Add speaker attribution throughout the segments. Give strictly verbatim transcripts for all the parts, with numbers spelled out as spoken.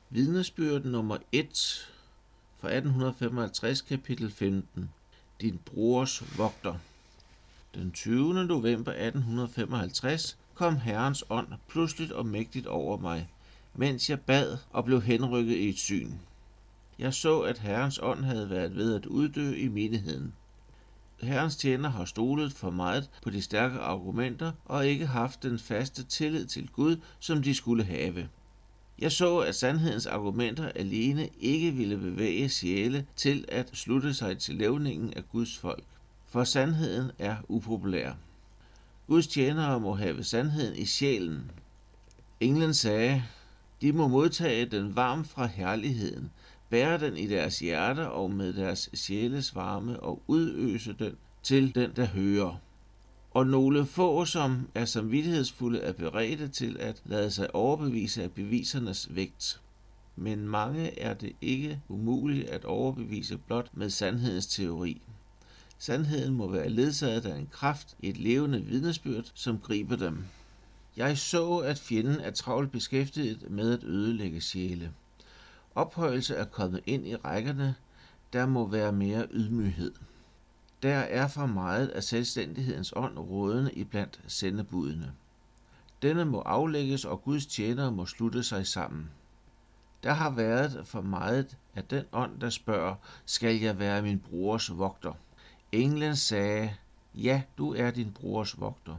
Speaker 1: Vidnesbyrd nummer et fra atten femoghalvtreds, kapitel femten. Din brors vogter. Den tyvende november atten femoghalvtreds kom Herrens ånd pludseligt og mægtigt over mig, mens jeg bad og blev henrykket i et syn. Jeg så, at Herrens ånd havde været ved at uddø i menigheden. Herrens tjener har stolet for meget på de stærke argumenter og ikke haft den faste tillid til Gud, som de skulle have. Jeg så, at sandhedens argumenter alene ikke ville bevæge sjæle til at slutte sig til levningen af Guds folk, for sandheden er upopulær. Guds tjenere må have sandheden i sjælen. Englen sagde, de må modtage den varme fra herligheden, bære den i deres hjerter og med deres sjæles varme og udøse den til den, der hører. Og nogle få, som er samvittighedsfulde, er beredte til at lade sig overbevise af bevisernes vægt. Men mange er det ikke umuligt at overbevise blot med sandhedens teori. Sandheden må være ledsaget af en kraft, et levende vidnesbyrd, som griber dem. Jeg så, at fjenden er travlt beskæftiget med at ødelægge sjæle. Ophøjelse er kommet ind i rækkerne, der må være mere ydmyghed. Der er for meget af selvstændighedens ånd rådende iblandt sendebudene. Denne må aflægges, og Guds tjenere må slutte sig sammen. Der har været for meget af den ånd, der spørger, skal jeg være min brors vogter? Englen sagde, ja, du er din brors vogter.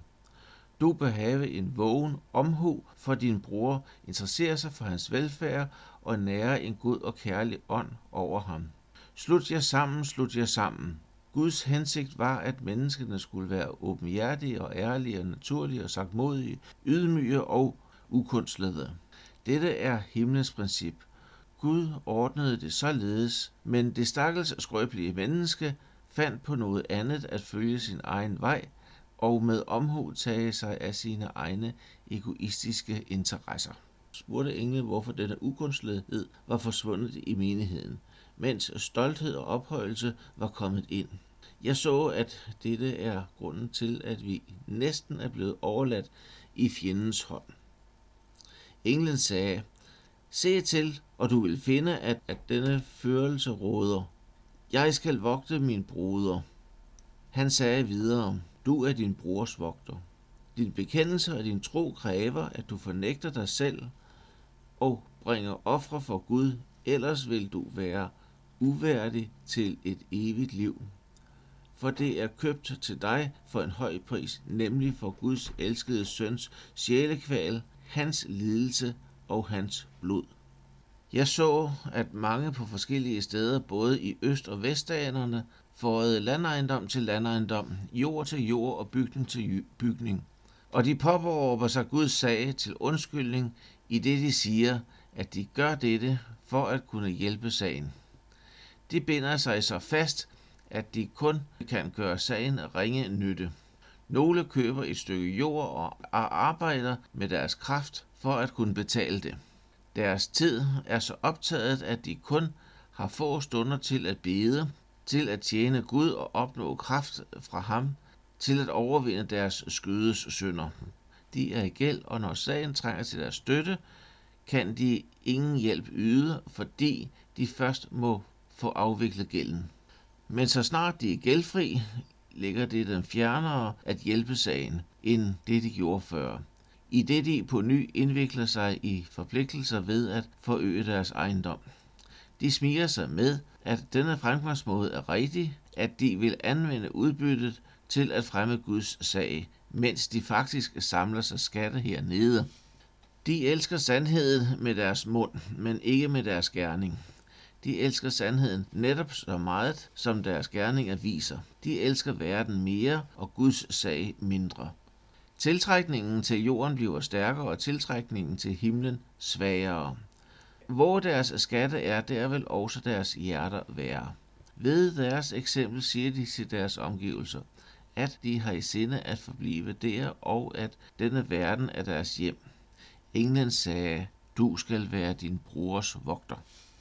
Speaker 1: Du bør have en vågen omhu, for din bror interesserer sig for hans velfærd og nærer en god og kærlig ånd over ham. Slut jer sammen, slut jer sammen. Guds hensigt var, at menneskene skulle være åbenhjertige og ærlige og naturlige og sagtmodige, ydmyge og ukunstlede. Dette er himlens princip. Gud ordnede det således, men det stakkels skrøbelige menneske fandt på noget andet at følge sin egen vej og med omhu tage sig af sine egne egoistiske interesser. Spurgte englen, hvorfor denne ukunstlighed var forsvundet i menigheden, mens stolthed og ophøjelse var kommet ind. Jeg så, at dette er grunden til, at vi næsten er blevet overladt i fjendens hånd. Englen sagde, se til, og du vil finde, at, at denne førelse råder. Jeg skal vogte min broder. Han sagde videre, du er din brors vogter. Din bekendelse og din tro kræver, at du fornægter dig selv og bringer ofre for Gud, ellers vil du være uværdig til et evigt liv. For det er købt til dig for en høj pris, nemlig for Guds elskede søns sjælekval, hans lidelse og hans blod. Jeg så, at mange på forskellige steder, både i øst- og vestdanerne, forrede landejendom til landejendom, jord til jord og bygning til bygning. Og de påberåber sig Guds sag til undskyldning, i det de siger, at de gør dette for at kunne hjælpe sagen. De binder sig så fast, at de kun kan gøre sagen ringe nytte. Nogle køber et stykke jord og arbejder med deres kraft for at kunne betale det. Deres tid er så optaget, at de kun har få stunder til at bede, til at tjene Gud og opnå kraft fra ham, til at overvinde deres skødes synder. De er i gæld, og når sagen trænger til deres støtte, kan de ingen hjælp yde, fordi de først må få afviklet gælden. Men så snart de er gældfri, ligger det dem fjernere at hjælpe sagen, end det de gjorde før, i det de på ny indvikler sig i forpligtelser ved at forøge deres ejendom. De smiger sig med, at denne fremgangsmåde er rigtig, at de vil anvende udbyttet til at fremme Guds sag, mens de faktisk samler sig skatte hernede. De elsker sandheden med deres mund, men ikke med deres gerning. De elsker sandheden netop så meget, som deres gerninger viser. De elsker verden mere og Guds sag mindre. Tiltrækningen til jorden bliver stærkere, og tiltrækningen til himlen svagere. Hvor deres skatte er, der vil også deres hjerter være. Ved deres eksempel siger de til deres omgivelser, at de har i sinde at forblive der, og at denne verden er deres hjem. Englen sagde, du skal være din brors vogter.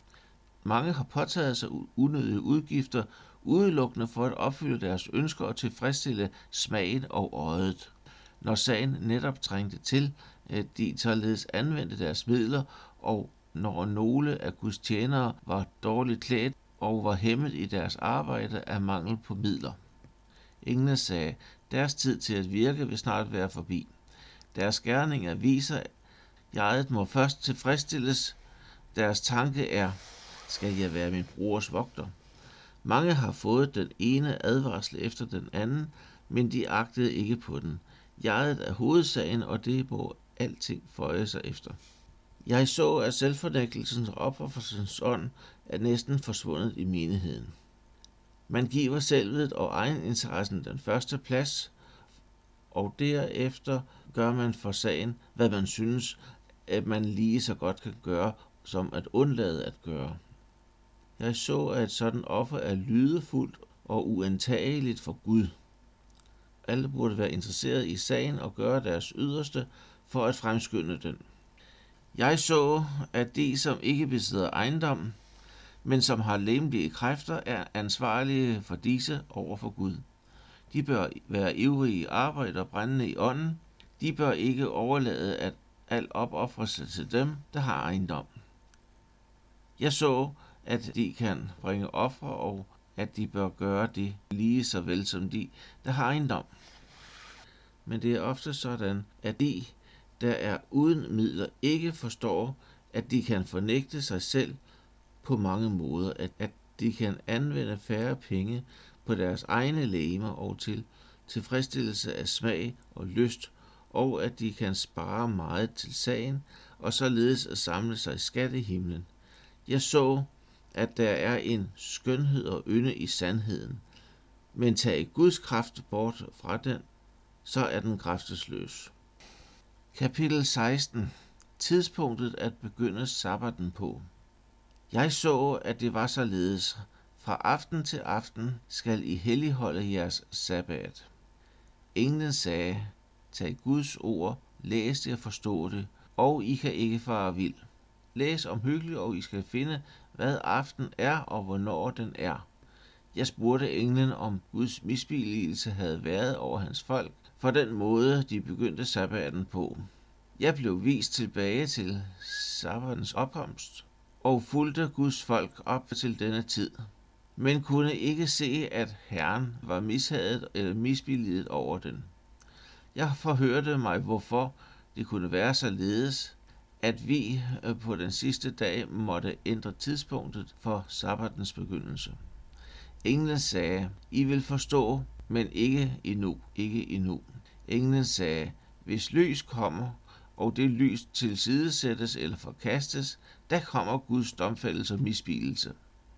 Speaker 1: Mange har påtaget sig unødige udgifter, udelukkende for at opfylde deres ønsker og tilfredsstille smagen og øjet. Når sagen netop trængte til, at de således anvendte deres midler og når nogle af Guds tjenere var dårligt klædt og var hæmmet i deres arbejde af mangel på midler. Englene sagde, deres tid til at virke vil snart være forbi. Deres gerninger viser, at jeget må først tilfredsstilles. Deres tanke er, skal jeg være min brors vogter? Mange har fået den ene advarsel efter den anden, men de agtede ikke på den. Jeget er hovedsagen, og det må alting føje sig efter. Jeg så, at selvfornægtelsens og opofrelsens ånd er næsten forsvundet i menigheden. Man giver selvet og egeninteressen den første plads, og derefter gør man for sagen, hvad man synes, at man lige så godt kan gøre, som at undlade at gøre. Jeg så, at et sådan offer er lydefuldt og uantageligt for Gud. Alle burde være interesseret i sagen og gøre deres yderste for at fremskynde den. Jeg så, at de, som ikke besidder ejendom, men som har legemlige kræfter, er ansvarlige for disse over for Gud. De bør være ivrige i arbejde og brændende i ånden. De bør ikke overlade at al opofrelse til dem, der har ejendom. Jeg så, at de kan bringe ofre, og at de bør gøre det lige så vel som de, der har ejendom. Men det er ofte sådan, at de, der er uden midler, ikke forstår, at de kan fornægte sig selv på mange måder, at, at de kan anvende færre penge på deres egne legemer og til tilfredsstillelse af smag og lyst, og at de kan spare meget til sagen, og således at samle sig skat i himlen. Jeg så, at der er en skønhed og ynde i sandheden, men tag Guds kraft bort fra den, så er den kraftesløs. Kapitel seksten. Tidspunktet at begynde sabbaten på. Jeg så, at det var således. Fra aften til aften skal I helligholde jeres sabbat. Englen sagde, tag Guds ord, læs det og forstå det, og I kan ikke fare vild. Læs omhyggeligt, og I skal finde, hvad aften er og hvornår den er. Jeg spurgte englen, om Guds misbilligelse havde været over hans folk, for den måde, de begyndte sabbaten på. Jeg blev vist tilbage til sabbatens opkomst, og fulgte Guds folk op til denne tid, men kunne ikke se, at Herren var mishaget eller misbilliget over den. Jeg forhørte mig, hvorfor det kunne være således, at vi på den sidste dag måtte ændre tidspunktet for sabbatens begyndelse. Englen sagde, I vil forstå, men ikke endnu, ikke endnu. Englen sagde, hvis lys kommer, og det lys tilsidesættes eller forkastes, der kommer Guds domfældelse og misbilligelse.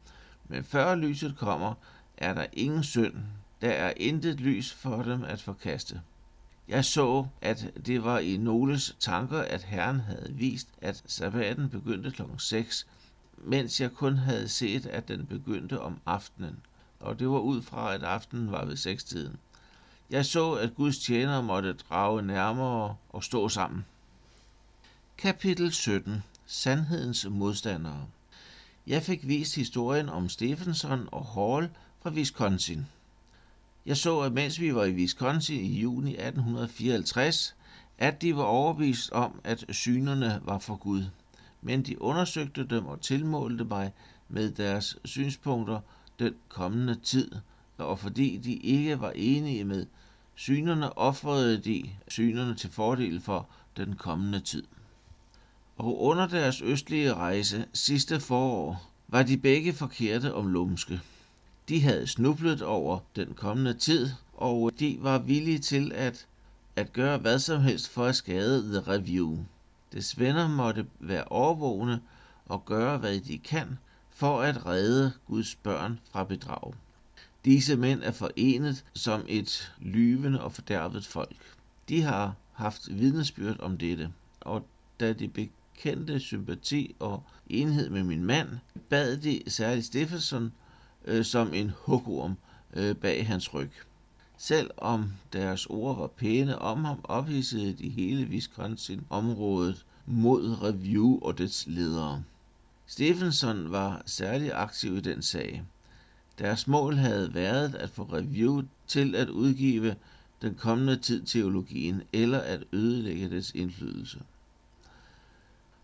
Speaker 1: Men før lyset kommer, er der ingen synd. Der er intet lys for dem at forkaste. Jeg så, at det var i nogles tanker, at Herren havde vist, at sabbaten begyndte klokken seks, mens jeg kun havde set, at den begyndte om aftenen, og det var ud fra, at aftenen var ved sekstiden. Jeg så, at Guds tjenere måtte drage nærmere og stå sammen. Kapitel sytten. Sandhedens modstandere. Jeg fik vist historien om Stephenson og Hall fra Wisconsin. Jeg så, at mens vi var i Wisconsin i juni atten fireoghalvtreds, at de var overbevist om, at synerne var for Gud. Men de undersøgte dem og tilmålte mig med deres synspunkter den kommende tid, og fordi de ikke var enige med synerne, ofrede de synerne til fordel for den kommende tid. Og under deres østlige rejse sidste forår var de begge forkerte om lumske. De havde snublet over den kommende tid, og de var villige til at, at gøre hvad som helst for at skade The Review. Dets venner måtte være overvågne og gøre, hvad de kan, for at redde Guds børn fra bedrag. Disse mænd er forenet som et lyvende og fordærvet folk. De har haft vidnesbyrd om dette, og da de bekendte sympati og enhed med min mand, bad de særligt Stephenson øh, som en hugorm øh, bag hans ryg. Selv om deres ord var pæne om ham, ophidsede de hele Wisconsin-området mod Review og dets ledere. Stephenson var særlig aktiv i den sag. Deres mål havde været at få Review til at udgive den kommende tid teologien eller at ødelægge dets indflydelse.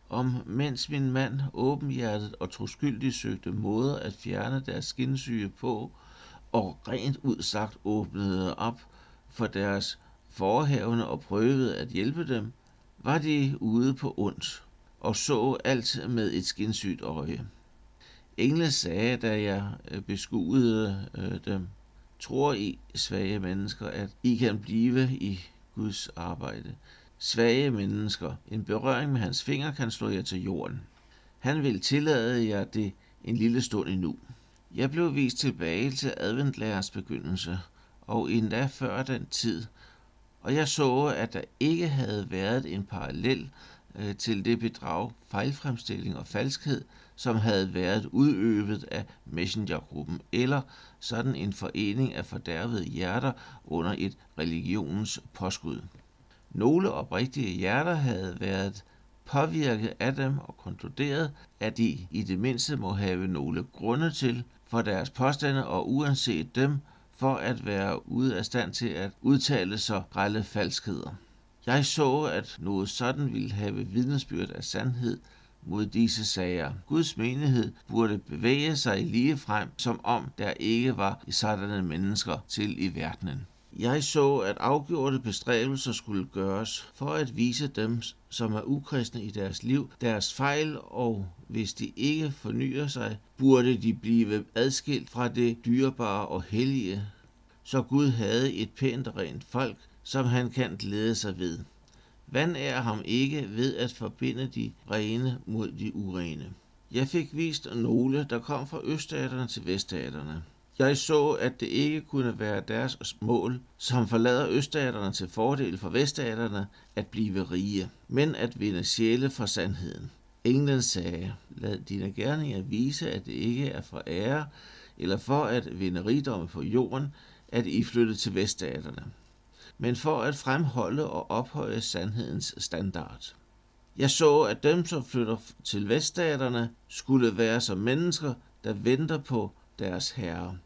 Speaker 1: om mens min mand åbenhjertet og troskyldigt søgte måder at fjerne deres skinsyge på, og rent ud sagt åbnede op for deres forehavende og prøvede at hjælpe dem, var de ude på ondt og så alt med et skinsygt øje. Engle sagde, da jeg beskuede øh, dem, tror I, svage mennesker, at I kan blive i Guds arbejde. Svage mennesker, en berøring med hans finger kan slå jer til jorden. Han vil tillade jer det en lille stund endnu. Jeg blev vist tilbage til adventlærers begyndelse, og endda før den tid, og jeg så, at der ikke havde været en parallel øh, til det bedrag, fejlfremstilling og falskhed, som havde været udøvet af messengergruppen, eller sådan en forening af fordærvede hjerter under et religionens påskud. Nogle oprigtige hjerter havde været påvirket af dem og konkluderet, at de i det mindste må have nogle grunde til for deres påstande og uanset dem for at være ude af stand til at udtale så grelle falskheder. Jeg så, at noget sådan ville have vidnesbyrd af sandhed mod disse sager. Guds menighed burde bevæge sig lige frem, som om der ikke var sådanne mennesker til i verdenen. Jeg så, at afgjorte bestræbelser skulle gøres for at vise dem, som er ukristne i deres liv, deres fejl, og hvis de ikke fornyer sig, burde de blive adskilt fra det dyrebare og hellige, så Gud havde et pænt og rent folk, som han kan glæde sig ved. Vand er ham ikke ved at forbinde de rene mod de urene. Jeg fik vist nogle, der kom fra øststaterne til veststaterne. Jeg så, at det ikke kunne være deres mål, som forlader øststaterne til fordel for veststaterne, at blive rige, men at vinde sjæle for sandheden. Englen sagde, lad dine gerninger vise, at det ikke er for ære eller for at vinde rigdomme på jorden, at I flyttede til veststaterne, men for at fremholde og ophøje sandhedens standard. Jeg så, at dem, som flytter til veststaterne, skulle være som mennesker, der venter på deres herre.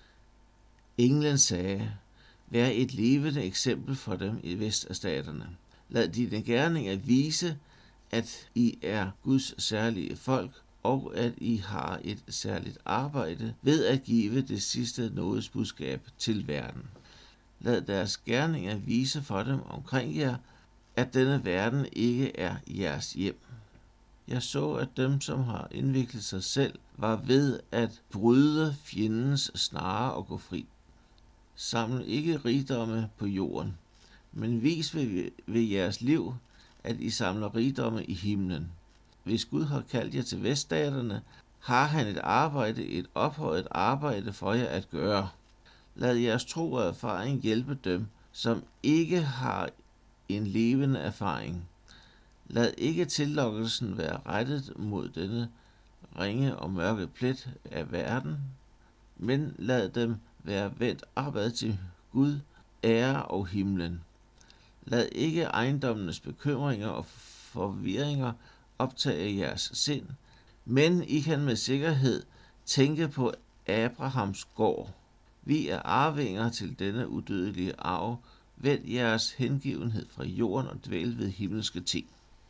Speaker 1: Englen sagde, vær et levende eksempel for dem i veststaterne. Lad dine gerninger vise, at I er Guds særlige folk, og at I har et særligt arbejde ved at give det sidste nådesbudskab til verden. Lad deres gerninger vise for dem omkring jer, at denne verden ikke er jeres hjem. Jeg så, at dem, som har indviklet sig selv, var ved at bryde fjendens snare og gå fri. Samle ikke rigdomme på jorden, men vis ved, ved jeres liv, at I samler rigdomme i himlen. Hvis Gud har kaldt jer til veststaterne, har han et arbejde, et ophøjet arbejde for jer at gøre. Lad jeres tro og erfaring hjælpe dem, som ikke har en levende erfaring. Lad ikke tillokkelsen være rettet mod denne ringe og mørke plet af verden, men lad dem være vendt opad til Gud, ære og himlen. Lad ikke ejendommenes bekymringer og forvirringer optage jeres sind, men I kan med sikkerhed tænke på Abrahams gård. Vi er arvinger til denne udødelige arv. Vend jeres hengivenhed fra jorden og dvæl ved himmelske ting.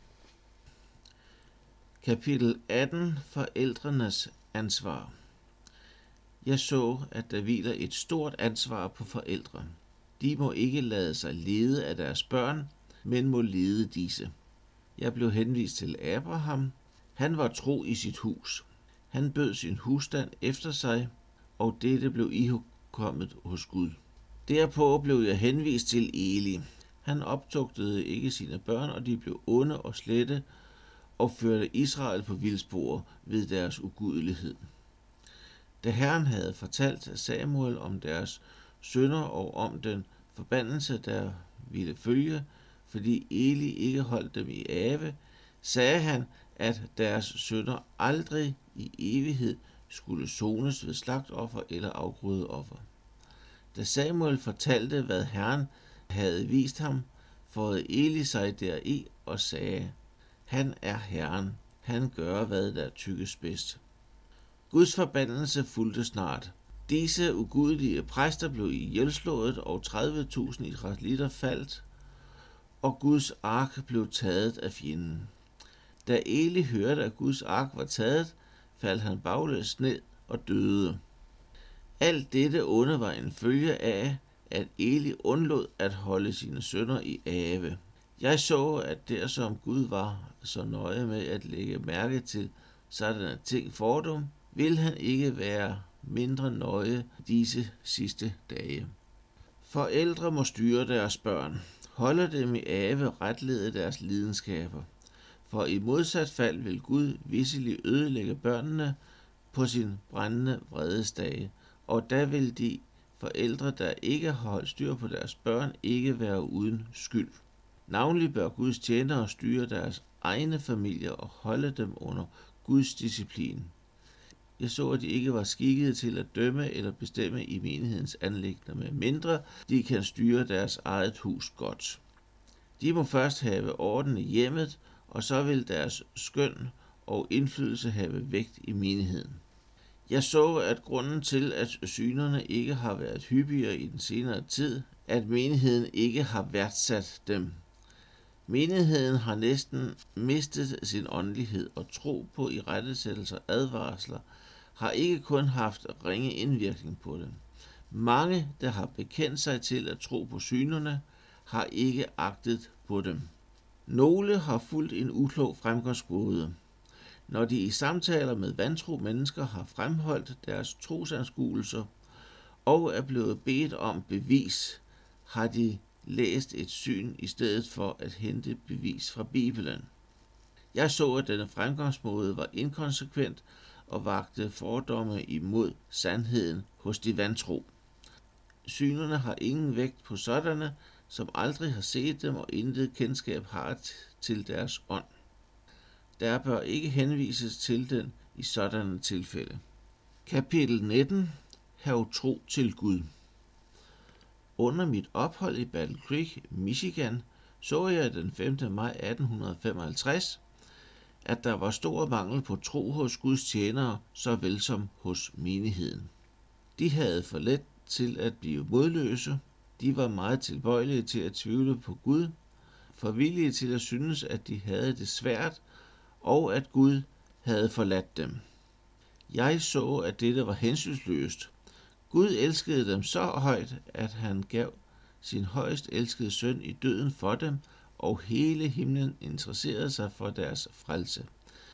Speaker 1: Kapitel atten. Forældrenes ansvar. Jeg så, at der hviler et stort ansvar på forældre. De må ikke lade sig lede af deres børn, men må lede disse. Jeg blev henvist til Abraham. Han var tro i sit hus. Han bød sin husstand efter sig, og dette blev ihugkommet hos Gud. Derpå blev jeg henvist til Eli. Han optugtede ikke sine børn, og de blev onde og slette, og førte Israel på vildspor ved deres ugudelighed. Da Herren havde fortalt Samuel om deres synder og om den forbandelse, der ville følge, fordi Eli ikke holdt dem i ave, sagde han, at deres synder aldrig i evighed skulle sones ved slagtoffer eller afgrødeoffer. Da Samuel fortalte, hvad Herren havde vist ham, fåede Eli sig deri og sagde, han er Herren, han gør, hvad der tykkes bedst. Guds forbandelse fulgte snart. Disse ugudelige præster blev ihjelslået, og tredive tusind israelitter faldt, og Guds ark blev taget af fjenden. Da Eli hørte, at Guds ark var taget, faldt han baglæns ned og døde. Alt dette onde var en følge af, at Eli undlod at holde sine sønner i ave. Jeg så, at der som Gud var så nøje med at lægge mærke til sådanne ting fordum, vil han ikke være mindre nøje disse sidste dage. Forældre må styre deres børn, holde dem i ave, retlede deres lidenskaber. For i modsat fald vil Gud visselig ødelægge børnene på sin brændende vredesdage, og da vil de forældre, der ikke har holdt styr på deres børn, ikke være uden skyld. Navnlig bør Guds tjenere styre deres egne familier og holde dem under Guds disciplin. Jeg så, at de ikke var skikkede til at dømme eller bestemme i menighedens anliggender, med mindre de kan styre deres eget hus godt. De må først have orden i hjemmet, og så vil deres skøn og indflydelse have vægt i menigheden. Jeg så, at grunden til, at synerne ikke har været hyppigere i den senere tid, at menigheden ikke har værdsat dem. Menigheden har næsten mistet sin åndelighed, og tro på irettesættelser og advarsler har ikke kun haft ringe indvirkning på dem. Mange, der har bekendt sig til at tro på synerne, har ikke agtet på dem. Nogle har fulgt en uklog fremgangsmåde. Når de i samtaler med vantro mennesker har fremholdt deres trosanskuelser og er blevet bedt om bevis, har de læst et syn i stedet for at hente bevis fra Bibelen. Jeg så, at denne fremgangsmåde var inkonsekvent og vagte fordomme imod sandheden hos de vantro. Synerne har ingen vægt på sådanne, som aldrig har set dem og intet kendskab har til deres ånd. Der bør ikke henvises til den i sådanne tilfælde. Kapitel nitten. Hav tro til Gud. Under mit ophold i Battle Creek, Michigan, så jeg den femte maj atten femoghalvtreds, at der var stor mangel på tro hos Guds tjenere, såvel som hos menigheden. De havde for let til at blive modløse, de var meget tilbøjelige til at tvivle på Gud, for villige til at synes, at de havde det svært, og at Gud havde forladt dem. Jeg så, at dette var hensynsløst. Gud elskede dem så højt, at han gav sin højst elskede søn i døden for dem, og hele himlen interesserede sig for deres frelse.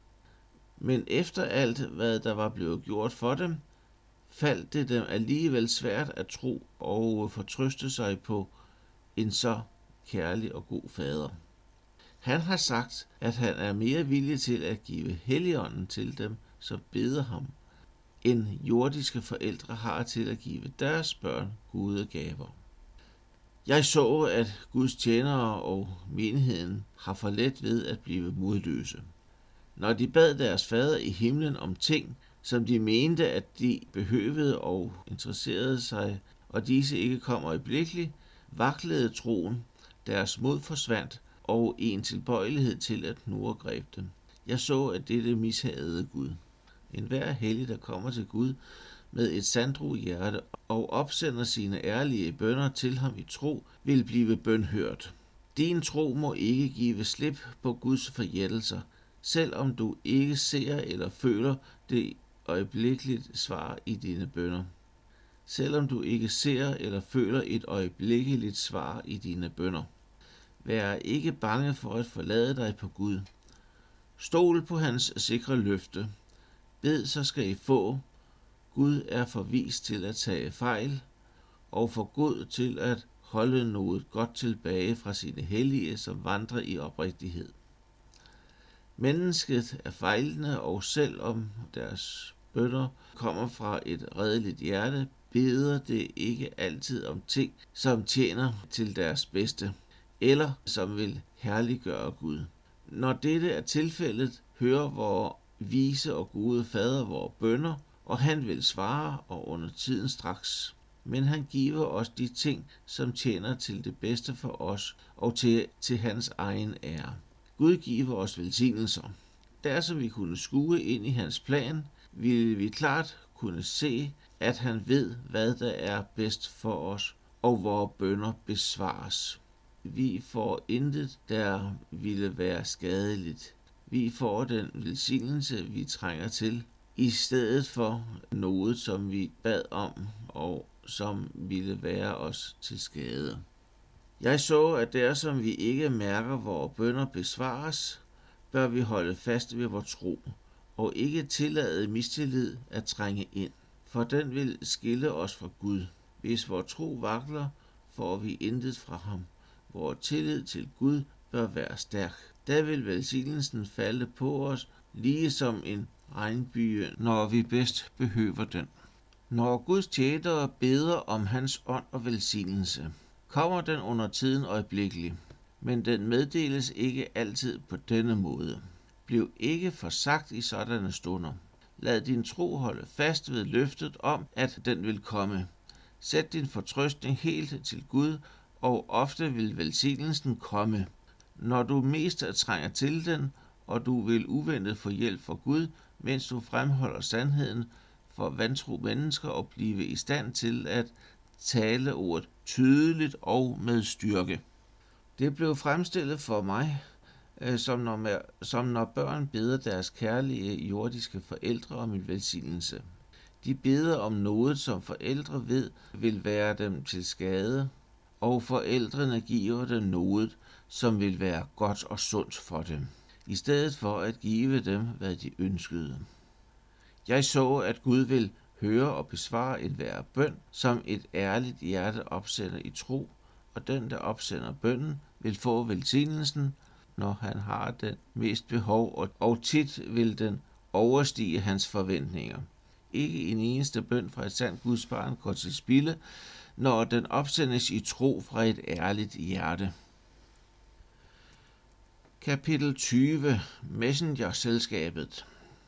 Speaker 1: Men efter alt, hvad der var blevet gjort for dem, faldt det dem alligevel svært at tro og fortrøste sig på en så kærlig og god fader. Han har sagt, at han er mere villig til at give Helligånden til dem, som beder ham, end jordiske forældre har til at give deres børn gode gaver. Jeg så, at Guds tjenere og menigheden har for let ved at blive modløse. Når de bad deres fader i himlen om ting, som de mente, at de behøvede og interesserede sig, og disse ikke kom øjeblikkeligt, vaklede troen, deres mod forsvandt, og en tilbøjelighed til at knurre greb dem. Jeg så, at dette mishagede Gud. En hver hellig, der kommer til Gud med et sandro hjerte og opsender sine ærlige bønner til ham i tro, vil blive bønhørt. Din tro må ikke give slip på Guds forjættelser, selvom du ikke ser eller føler det øjeblikkeligt svar i dine bønner. Selvom du ikke ser eller føler et øjeblikkeligt svar i dine bønner. Vær ikke bange for at forlade dig på Gud. Stol på hans sikre løfte. Bed, så skal I få. Gud er forvist til at tage fejl, og for god til at holde noget godt tilbage fra sine hellige, som vandrer i oprigtighed. Mennesket er fejlende, og selvom deres bønner kommer fra et redeligt hjerte, beder det ikke altid om ting, som tjener til deres bedste, eller som vil herliggøre Gud. Når dette er tilfældet, hører vor vise og gode fader vores bønner, og han vil svare og under tiden straks. Men han giver os de ting, som tjener til det bedste for os og til, til hans egen ære. Gud giver os velsignelser. Der som vi kunne skue ind i hans plan, ville vi klart kunne se, at han ved, hvad der er bedst for os, og vores bønner besvares. Vi får intet, der ville være skadeligt. vi får den velsignelse, vi trænger til, i stedet for noget, som vi bad om, og som ville være os til skade. Jeg så, at der som vi ikke mærker, hvor bønner besvares, bør vi holde fast ved vor tro, og ikke tillade mistillid at trænge ind, for den vil skille os fra Gud. Hvis vor tro vakler, får vi intet fra ham. Vor tillid til Gud bør være stærk. Da vil velsignelsen falde på os, lige som en regnbyge, når vi bedst behøver den. Når Guds tjenere beder om hans ånd og velsignelse, kommer den under tiden øjeblikkelig, men den meddeles ikke altid på denne måde. Bliv ikke forsagt i sådanne stunder. Lad din tro holde fast ved løftet om, at den vil komme. Sæt din fortrøstning helt til Gud, og ofte vil velsignelsen komme. Når du mest trænger til den, og du vil uventet få hjælp fra Gud, mens du fremholder sandheden for vantro mennesker og blive i stand til at tale ordet tydeligt og med styrke. Det blev fremstillet for mig, som når, som når børn beder deres kærlige jordiske forældre om en velsignelse. De beder om noget, som forældre ved vil være dem til skade, og forældrene giver dem noget, som vil være godt og sundt for dem, i stedet for at give dem, hvad de ønskede. Jeg så, at Gud vil høre og besvare enhver bøn, som et ærligt hjerte opsender i tro, og den, der opsender bønnen, vil få velsignelsen, når han har den mest behov, og tit vil den overstige hans forventninger. Ikke en eneste bøn fra et sandt Guds barn går til spilde, når den opsendes i tro fra et ærligt hjerte. Kapitel tyve. Messenger-selskabet.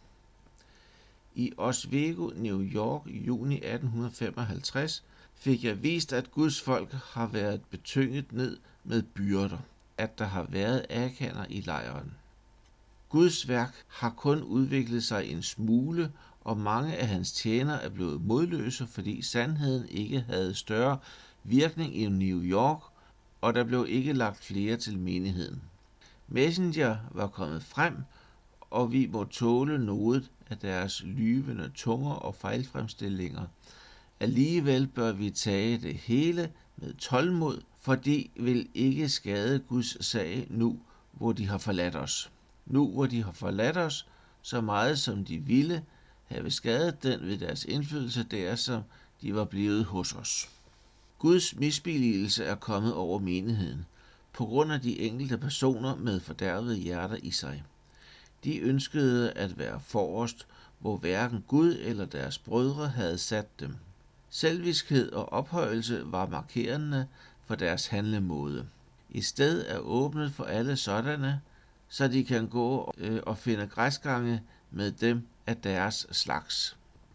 Speaker 1: I Oswego, New York, i juni atten femoghalvtreds, fik jeg vist, at Guds folk har været betynget ned med byrder, at der har været akaner i lejren. Guds værk har kun udviklet sig en smule, og mange af hans tjenere er blevet modløse, fordi sandheden ikke havde større virkning i New York, og der blev ikke lagt flere til menigheden. Messenger var kommet frem, og vi må tåle noget af deres lyvende tunger og fejlfremstillinger. Alligevel bør vi tage det hele med tålmod, for de vil ikke skade Guds sag nu, hvor de har forladt os. Nu, hvor de har forladt os, så meget som de ville, have skadet den ved deres indflydelse der, som de var blevet hos os. Guds misbilligelse er kommet over menigheden, på grund af de enkelte personer med fordærvede hjerter i sig. De ønskede at være forrest, hvor hverken Gud eller deres brødre havde sat dem. Selviskhed og ophøjelse var markerende for deres handlemåde. Et sted er åbnet for alle sådanne, så de kan gå og finde græsgange med dem af deres slags.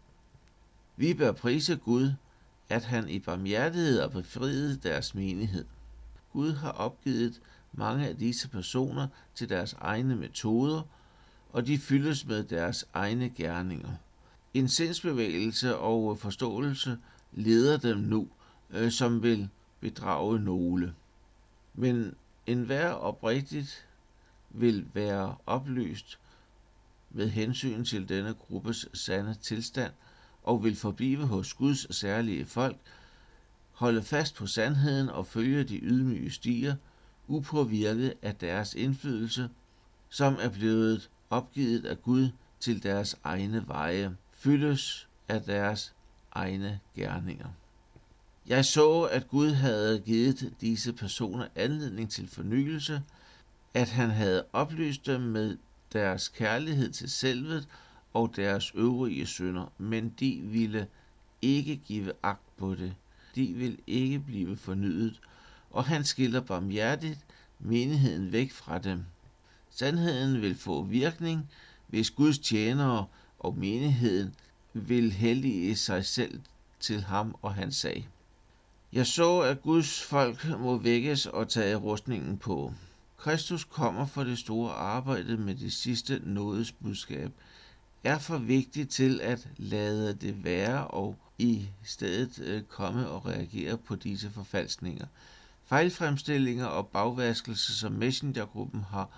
Speaker 1: Vi bør prise Gud, at han i barmhjertighed har befriet deres menighed. Gud har opgivet mange af disse personer til deres egne metoder, og de fyldes med deres egne gerninger. En sindsbevægelse og forståelse leder dem nu, øh, som vil bedrage nogle. Men enhver oprigtigt vil være oplyst med hensyn til denne gruppes sande tilstand, og vil forblive hos Guds særlige folk, holde fast på sandheden og følge de ydmyge stier, upåvirket af deres indflydelse, som er blevet opgivet af Gud til deres egne veje, fyldes af deres egne gerninger. Jeg så, at Gud havde givet disse personer anledning til fornyelse, at han havde oplyst dem med deres kærlighed til selvet og deres øvrige synder, men de ville ikke give agt på det. De vil ikke blive fornyet, og han skiller barmhjertigt menigheden væk fra dem. Sandheden vil få virkning, hvis Guds tjenere og menigheden vil hellige sig selv til ham og hans sag. Jeg så, at Guds folk må vækkes og tage rustningen på. Kristus kommer for det store arbejde med det sidste nådesbudskab, er for vigtigt til at lade det være og i stedet komme og reagere på disse forfalskninger. Fejlfremstillinger og bagvaskelse, som Messengergruppen har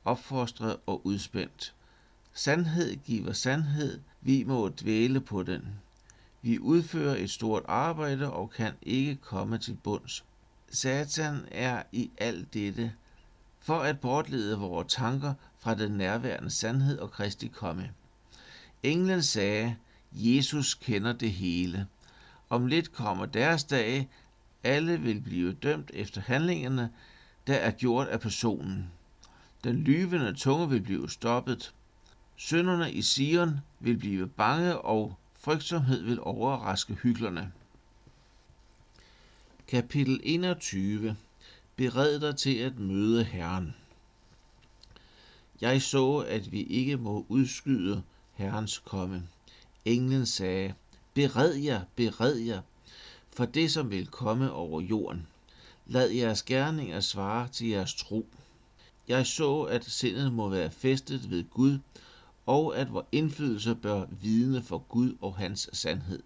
Speaker 1: opfostret og udspændt. Sandhed giver sandhed, vi må dvæle på den. Vi udfører et stort arbejde og kan ikke komme til bunds. Satan er i alt dette, for at bortlede vores tanker fra den nærværende sandhed og Kristi komme. Englen sagde, Jesus kender det hele. Om lidt kommer deres dage, alle vil blive dømt efter handlingerne, der er gjort af personen. Den lyvende tunge vil blive stoppet. Synderne i Sion vil blive bange, og frygtsomhed vil overraske hyklerne. Kapitel enogtyve. Bered dig til at møde Herren. Jeg så, at vi ikke må udskyde Herrens komme. Englen sagde, bered jer, bered jer, for det, som vil komme over jorden. Lad jeres gerninger svare til jeres tro. Jeg så, at sindet må være festet ved Gud, og at vor indflydelse bør vidne for Gud og hans sandhed.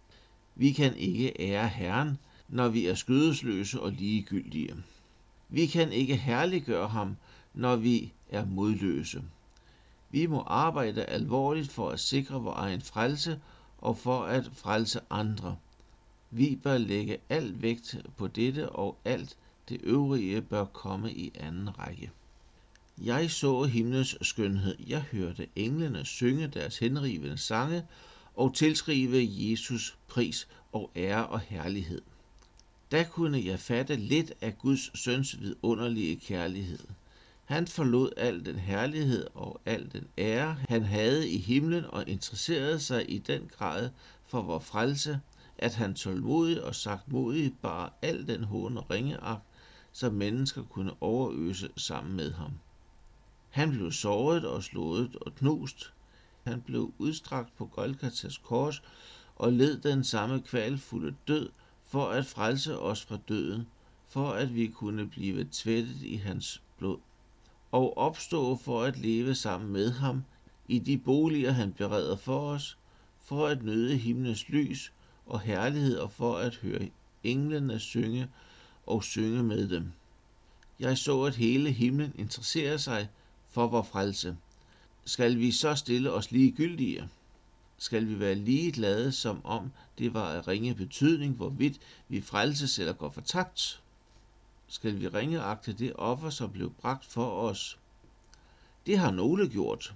Speaker 1: Vi kan ikke ære Herren, når vi er skødesløse og ligegyldige. Vi kan ikke herliggøre ham, når vi er modløse. Vi må arbejde alvorligt for at sikre vor egen frelse og for at frelse andre. Vi bør lægge al vægt på dette, og alt det øvrige bør komme i anden række. Jeg så himlens skønhed. Jeg hørte englene synge deres henrivende sange og tilskrive Jesus pris og ære og herlighed. Da kunne jeg fatte lidt af Guds søns vidunderlige kærlighed. Han forlod al den herlighed og al den ære, han havde i himlen, og interesserede sig i den grad for vor frelse, at han tålmodigt og sagtmodigt bar al den hån og ringeagt, som mennesker kunne overøse sammen med ham. Han blev såret og slået og knust. Han blev udstrakt på Golgatas kors og led den samme kvalfulde død for at frelse os fra døden, for at vi kunne blive tvættet i hans blod og opstå for at leve sammen med ham i de boliger, han bereder for os, for at nyde himlens lys og herlighed og for at høre englene synge og synge med dem. Jeg så, at hele himlen interesserer sig for vor frelse. Skal vi så stille os ligegyldige? Skal vi være ligeglade, som om det var af ringe betydning, hvorvidt vi frelses eller går fortabt? Skal vi ringeagte det offer, som blev bragt for os? Det har nogle gjort.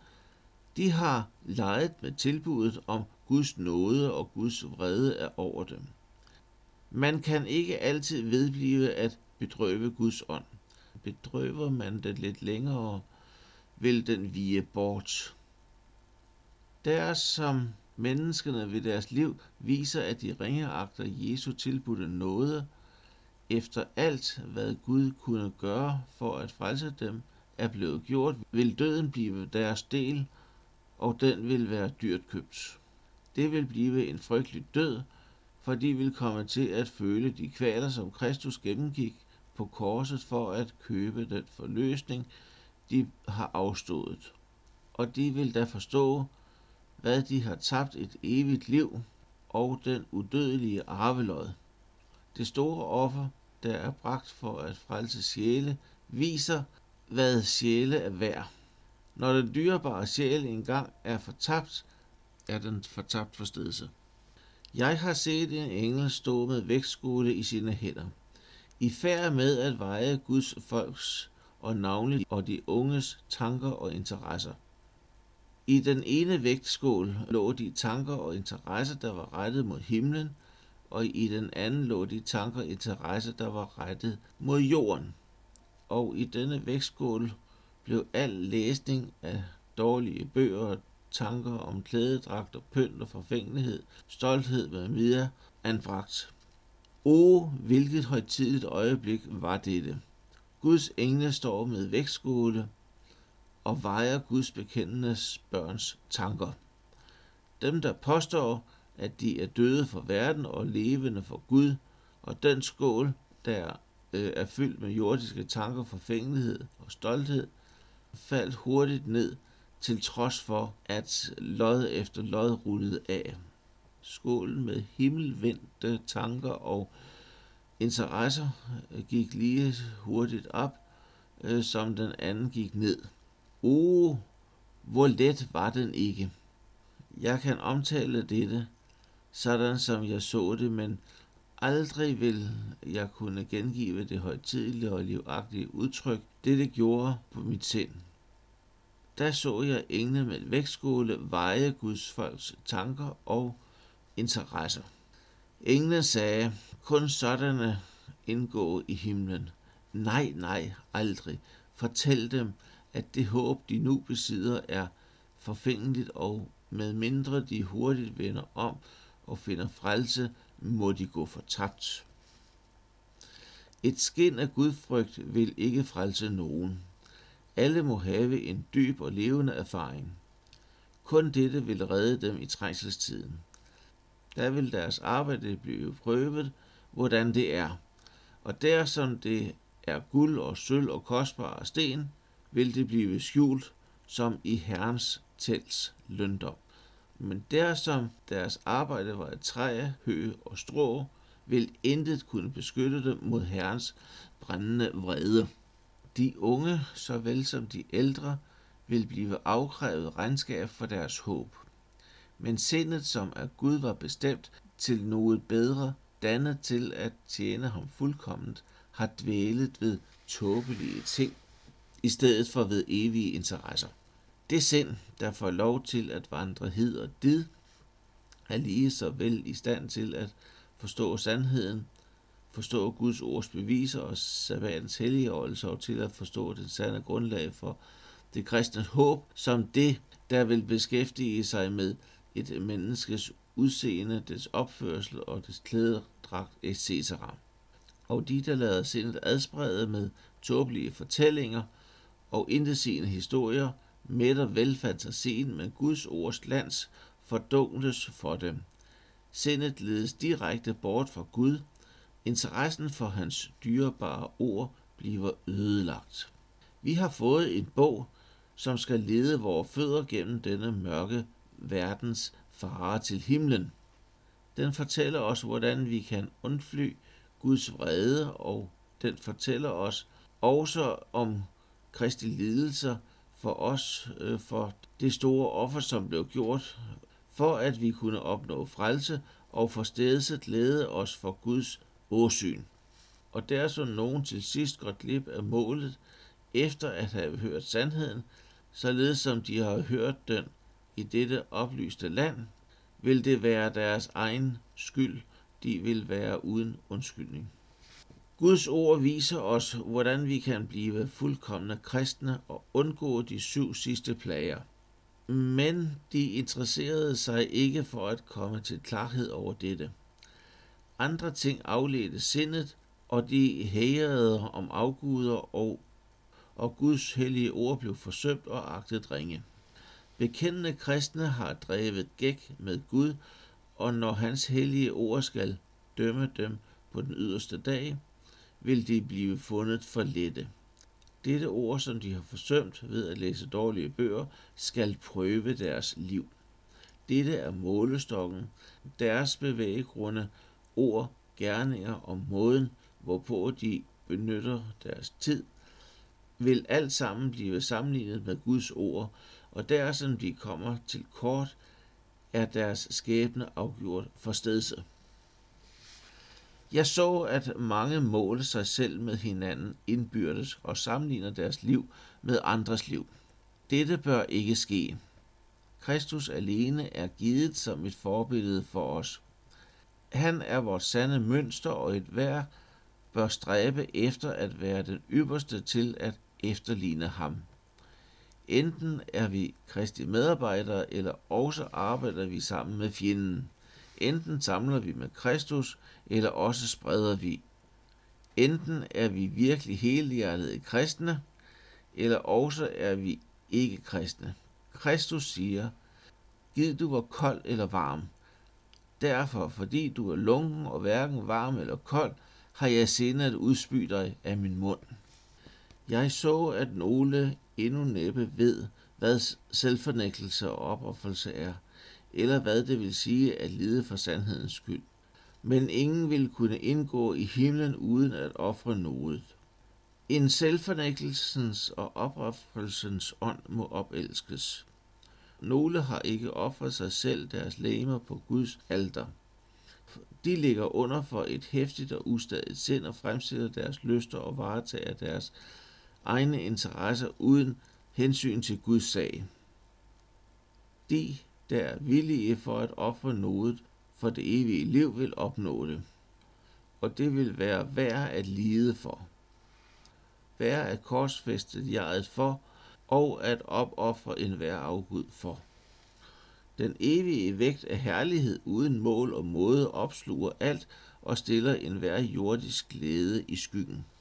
Speaker 1: De har leget med tilbuddet om Guds nåde, og Guds vrede er over dem. Man kan ikke altid vedblive at bedrøve Guds ånd. Bedrøver man den lidt længere, vil den vige bort. Der som menneskene ved deres liv viser, at de ringeagter Jesu tilbudte nåde, efter alt, hvad Gud kunne gøre for at frelse dem, er blevet gjort, vil døden blive deres del, og den vil være dyrt købt. Det vil blive en frygtelig død, for de vil komme til at føle de kvaler, som Kristus gennemgik på korset for at købe den forløsning, de har afstået. Og de vil da forstå, hvad de har tabt et evigt liv og den udødelige arvelod. Det store offer, der er bragt for at frelse sjæle, viser, hvad sjæle er værd. Når den dyrebare sjæl engang er fortabt, er den fortabt forstedelse. Jeg har set en engel stå med vægtskåle i sine hænder, i færd med at veje Guds folks og navnlig og de unges tanker og interesser. I den ene vægtskål lå de tanker og interesser, der var rettet mod himlen, og i den anden lå de tanker og interesser, der var rettet mod jorden. Og i denne vægtskål blev al læsning af dårlige bøger, tanker om klædedragt og pynt og forfængelighed, stolthed med mere anbragt. O, hvilket højtideligt øjeblik var dette! Guds engle står med vægtskåle og vejer Guds bekendendes børns tanker. Dem, der påstår, at de er døde for verden og levende for Gud, og den skål, der øh, er fyldt med jordiske tanker, forfængelighed og stolthed, faldt hurtigt ned, til trods for, at lod efter lod rullede af. Skålen med himmelvendte tanker og interesser gik lige hurtigt op, øh, som den anden gik ned. O, hvor let var den ikke. Jeg kan omtale dette, sådan som jeg så det, men aldrig vil jeg kunne gengive det højtidelige og livagtige udtryk, dette gjorde på mit sind. Der så jeg engle med vægtskåle veje Guds folks tanker og interesser. Englen sagde, kun sådanne indgå i himlen. Nej, nej, aldrig. Fortæl dem, at det håb, de nu besidder, er forfængeligt, og med mindre de hurtigt vender om og finder frelse, må de gå fortabt. Et skin af gudfrygt vil ikke frelse nogen. Alle må have en dyb og levende erfaring. Kun dette vil redde dem i trængselstiden. Der vil deres arbejde blive prøvet, hvordan det er. Og der som det er guld og sølv og kostbare sten, vil det blive skjult som i Herrens tels løndom. Men der som deres arbejde var et træ, hø og strå, vil intet kunne beskytte dem mod Herrens brændende vrede. De unge, såvel som de ældre, vil blive afkrævet regnskab for deres håb. Men sindet, som af Gud var bestemt til noget bedre, dannet til at tjene ham fuldkomment, har dvælet ved tåbelige ting, i stedet for ved evige interesser. Det sind, der får lov til at vandre hid og did, er lige så vel i stand til at forstå sandheden, forstå Guds ords beviser og sabbatens helliggørelse og til at forstå den sande grundlag for det kristnes håb, som det, der vil beskæftige sig med et menneskes udseende, dets opførsel og dets klædedragt et cetera. Og de, der lader sindet adsprede med tåbelige fortællinger og intetsigende historier, mætter vel fantasien, men Guds ords lands fordunkles for dem. Sindet ledes direkte bort fra Gud. Interessen for hans dyrebare ord bliver ødelagt. Vi har fået en bog, som skal lede vores fødder gennem denne mørke verdens fare til himlen. Den fortæller os, hvordan vi kan undfly Guds vrede, og den fortæller os også om Kristi lidelser for os, for det store offer, som blev gjort, for at vi kunne opnå frelse og for stedset glæde os for Guds åsyn. Og der så nogen til sidst går glip af målet, efter at have hørt sandheden, således som de har hørt den i dette oplyste land, vil det være deres egen skyld, de vil være uden undskyldning. Guds ord viser os, hvordan vi kan blive fuldkomne kristne og undgå de syv sidste plager. Men de interesserede sig ikke for at komme til klarhed over dette. Andre ting afledte sindet, og de hægrede om afguder, og, og Guds hellige ord blev forsømt og agtet ringe. Bekendende kristne har drevet gæk med Gud, og når hans hellige ord skal dømme dem på den yderste dag, vil de blive fundet for lette. Dette ord, som de har forsømt ved at læse dårlige bøger, skal prøve deres liv. Dette er målestokken, deres bevæggrunde, ord, gerninger og måden, hvorpå de benytter deres tid, vil alt sammen blive sammenlignet med Guds ord, og der som de kommer til kort, er deres skæbne afgjort for stedse. Jeg så, at mange måler sig selv med hinanden indbyrdes og sammenligner deres liv med andres liv. Dette bør ikke ske. Kristus alene er givet som et forbillede for os. Han er vores sande mønster, og et hver bør stræbe efter at være den ypperste til at efterligne ham. Enten er vi Kristi medarbejdere, eller også arbejder vi sammen med fjenden. Enten samler vi med Kristus, eller også spreder vi. Enten er vi virkelig helhjertede kristne, eller også er vi ikke kristne. Kristus siger, gid du var kold eller varm. Derfor, fordi du er lunken og hverken varm eller kold, har jeg senere at udspy dig af min mund. Jeg så, at nogle endnu næppe ved, hvad selvfornægtelse og opoffrelse er, eller hvad det vil sige at lide for sandhedens skyld. Men ingen vil kunne indgå i himlen uden at ofre noget. En selvfornægtelsens og opoffrelsens ånd må opelskes. Nogle har ikke ofret sig selv deres legemer på Guds alter. De ligger under for et heftigt og ustadigt sind og fremstiller deres lyster og varetager deres egne interesser uden hensyn til Guds sag. De, der er villige for at ofre noget for det evige liv, vil opnå det, og det vil være værd at lide for. Værd at korsfæste jeget for, og at opofre enhver afgud for. Den evige vægt af herlighed uden mål og måde opsluger alt og stiller enhver jordisk glæde i skyggen.